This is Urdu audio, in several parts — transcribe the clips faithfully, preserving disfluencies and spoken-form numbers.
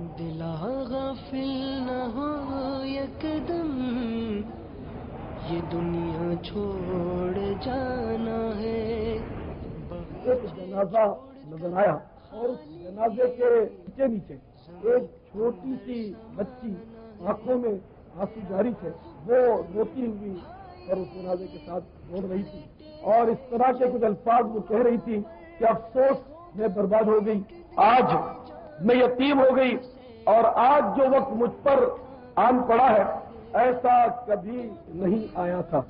دلا غافل نہ ہو یکدم، یہ دنیا چھوڑ جانا ہے۔ ایک جنازہ نظر آیا اور اس جنازے کے نیچے نیچے ایک چھوٹی سی بچی آنکھوں میں آنسو جاری تھے، وہ روتی ہوئی اور اس جنازے کے ساتھ دوڑ رہی تھی اور اس طرح کے کچھ الفاظ وہ کہہ رہی تھی کہ افسوس میں برباد ہو گئی، آج میں یتیم ہو گئی، اور آج جو وقت مجھ پر آن پڑا ہے ایسا کبھی نہیں آیا تھا۔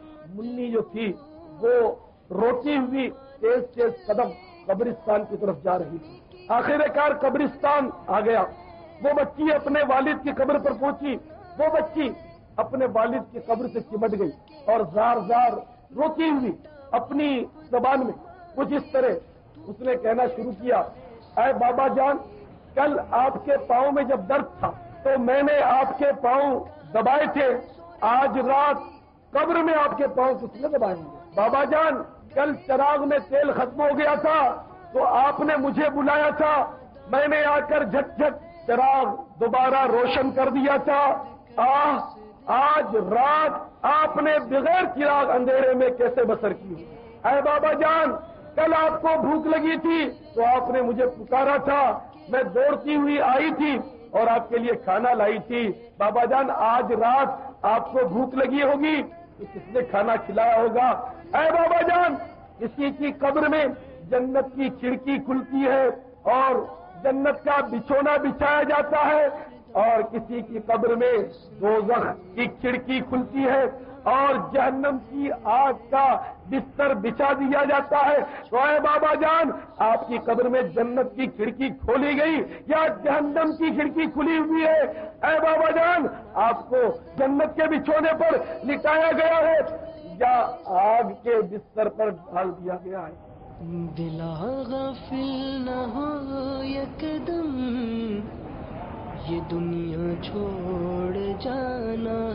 منی جو تھی وہ روتی ہوئی تیز تیز قدم قبرستان کی طرف جا رہی تھی۔ آخر کار قبرستان آ گیا، وہ بچی اپنے والد کی قبر پر پہنچی، وہ بچی اپنے والد کی قبر سے چمٹ گئی اور زار زار روتی ہوئی اپنی زبان میں کچھ اس طرح اس نے کہنا شروع کیا، اے بابا جان، کل آپ کے پاؤں میں جب درد تھا تو میں نے آپ کے پاؤں دبائے تھے، آج رات قبر میں آپ کے پاؤں کس نے دبائے ہوں گے؟ بابا جان، کل چراغ میں تیل ختم ہو گیا تھا تو آپ نے مجھے بلایا تھا، میں نے آ کر جھٹ جھٹ چراغ دوبارہ روشن کر دیا تھا، آہ آج رات آپ نے بغیر چراغ اندھیرے میں کیسے بسر کی؟ اے بابا جان، کل آپ کو بھوک لگی تھی تو آپ نے مجھے پکارا تھا، میں دوڑتی ہوئی آئی تھی اور آپ کے لیے کھانا لائی تھی، بابا جان آج رات آپ کو بھوک لگی ہوگی تو کس نے کھانا کھلایا ہوگا؟ اے بابا جان، کسی کی قبر میں جنت کی کھڑکی کھلتی ہے اور جنت کا بچھونا بچھایا جاتا ہے، اور کسی کی قبر میں دوزخ کی کھڑکی کھلتی ہے اور جہنم کی آگ کا بستر بچھا دیا جاتا ہے۔ تو اے بابا جان، آپ کی قبر میں جنت کی کھڑکی کھولی گئی یا جہنم کی کھڑکی کھلی ہوئی ہے؟ اے بابا جان، آپ کو جنت کے بچھونے پر لٹایا گیا ہے یا آگ کے بستر پر ڈال دیا گیا ہے؟ دلا غافل نہ ہو یکدم، یہ دنیا چھوڑ جانا